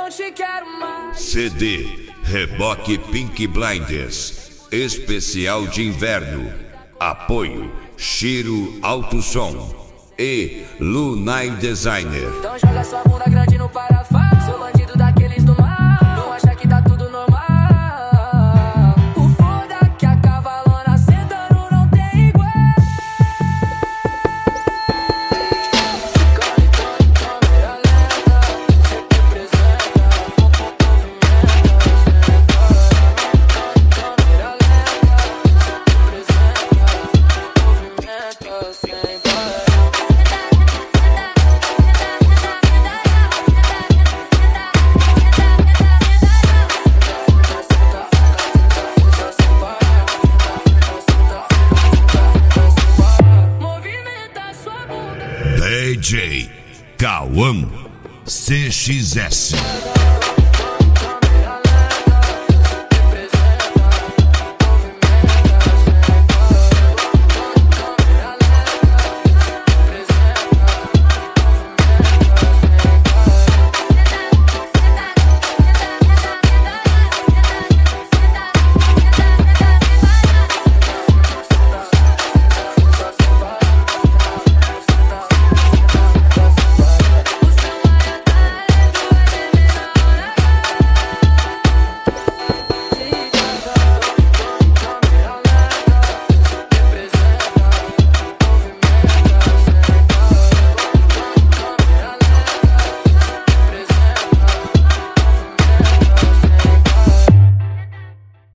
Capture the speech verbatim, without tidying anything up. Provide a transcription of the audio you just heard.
não te quero mais. C D Reboque Pink Blinders, especial de inverno. Apoio Chiro Alto Som e Lunai Designer. Então joga sua bunda grande no parafuso, sou bandido daqueles do mal, não acha que tá tudo normal. O foda que a cavalona sentando não tem igual. Cone, cone, câmera lenta, representa o movimento. Câmera lenta, representa o movimento sem parar. D J Cauã C X S.